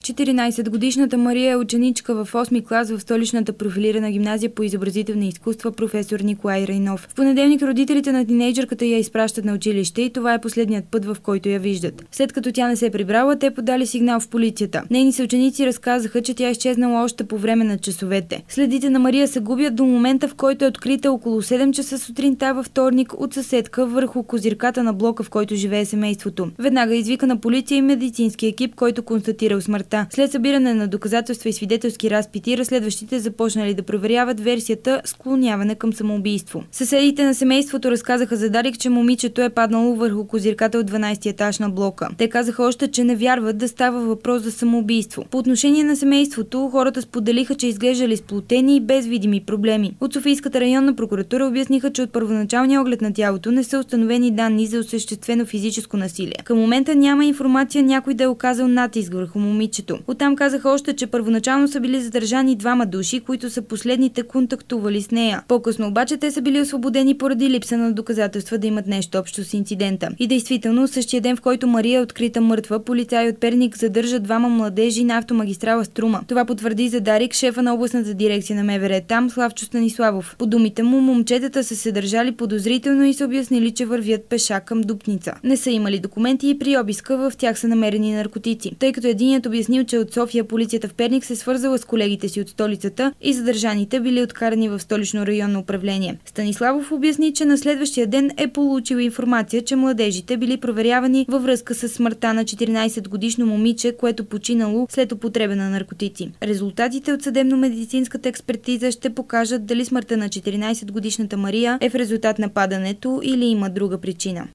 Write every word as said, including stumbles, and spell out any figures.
четиринайсетгодишната Мария е ученичка в осми клас в столичната профилирана гимназия по изобразителни изкуства професор Николай Райнов. В понеделник родителите на тинейджърката я изпращат на училище и това е последният път, в който я виждат. След като тя не се е прибрала, те подали сигнал в полицията. Нейни съученици разказаха, че тя е изчезнала още по време на часовете. Следите на Мария се губят до момента, в който е открита около седем часа сутринта във вторник от съседка върху козирката на блока, в който живее семейството. Веднага извикана полиция и медицински екип, който констатирал смъртта. След събиране на доказателства и свидетелски разпити, разследващите започнали да проверяват версията склоняване към самоубийство. Съседите на семейството разказаха за Дарик, че момичето е паднало върху козирката от дванайсети етаж на блока. Те казаха още, че не вярват да става въпрос за самоубийство. По отношение на семейството, хората споделиха, че изглеждали сплотени и без видими проблеми. От Софийската районна прокуратура обясниха, че от първоначалния оглед на тялото не са установени данни за осъществено физическо насилие. Към момента няма информация някой да е оказал натиск върху момичето. Оттам казаха още, че първоначално са били задържани двама души, които са последните контактували с нея. По-късно обаче те са били освободени поради липса на доказателства да имат нещо общо с инцидента. И действително, същия ден, в който Мария е открита мъртва, полицаи от Перник задържат двама младежи на автомагистрала Струма. Това потвърди за Дарик шефа на областната дирекция на МВР там Славчо Станиславов. По думите му, момчетата са се държали подозрително и са обяснили, че вървят пеша към Дупница. Не са имали документи и при обиска в тях са намерени наркотици. Тъй като единият обяснил, че от София полицията в Перник се свързала с колегите си от столицата и задържаните били откарани в столично районно управление. Станиславов обясни, че на следващия ден е получил информация, че младежите били проверявани във връзка с смъртта на четиринайсетгодишно момиче, което починало след употреба на наркотици. Резултатите от съдебно-медицинската експертиза ще покажат дали смъртта на четиринайсетгодишната Мария е в резултат на падането или има друга причина.